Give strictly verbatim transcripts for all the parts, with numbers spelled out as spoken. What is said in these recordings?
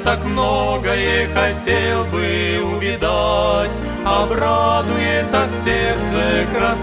так многое хотел бы увидать, обрадует так сердце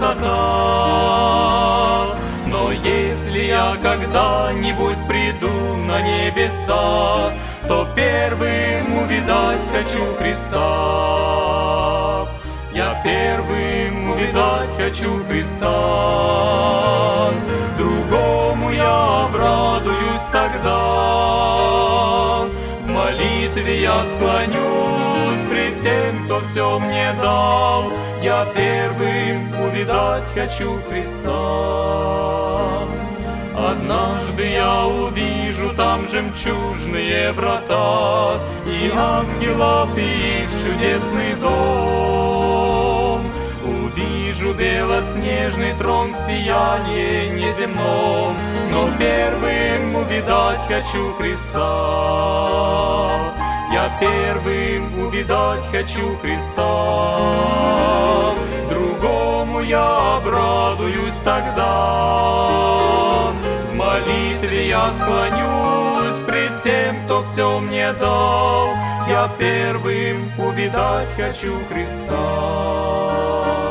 красота. Но если я когда-нибудь приду на небеса, то первым увидать хочу Христа. Я первым увидать хочу Христа, другому я обрадуюсь тогда. В молитве я склонюсь пред тем, кто все мне дал. Я первым увидать хочу Христа. Однажды я увижу там жемчужные врата и ангелов, и их чудесный дом. Увижу белоснежный трон в сиянии неземном, но первым увидать хочу Христа. Я первым увидать хочу Христа, другому я обрадуюсь тогда. В молитве я склонюсь пред тем, кто все мне дал. Я первым увидать хочу Христа.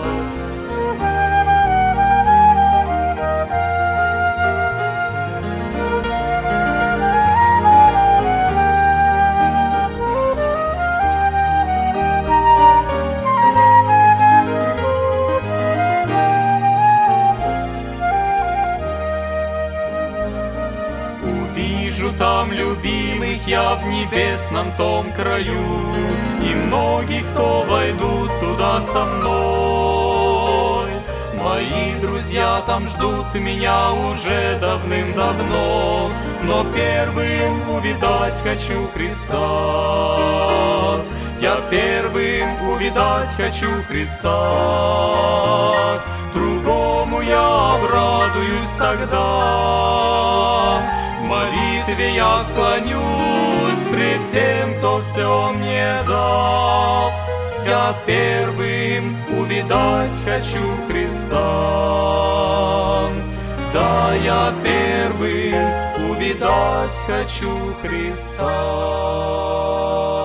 Увижу там любимых я в небесном том краю, и многих, кто войдут туда со мной. Мои друзья там ждут меня уже давным-давно, но первым увидать хочу Христа. Я первым увидать хочу Христа, другому я обрадуюсь тогда. В молитве я склонюсь пред тем, кто все мне дал. Я первым увидать хочу Христа. Да, я первым увидать хочу Христа.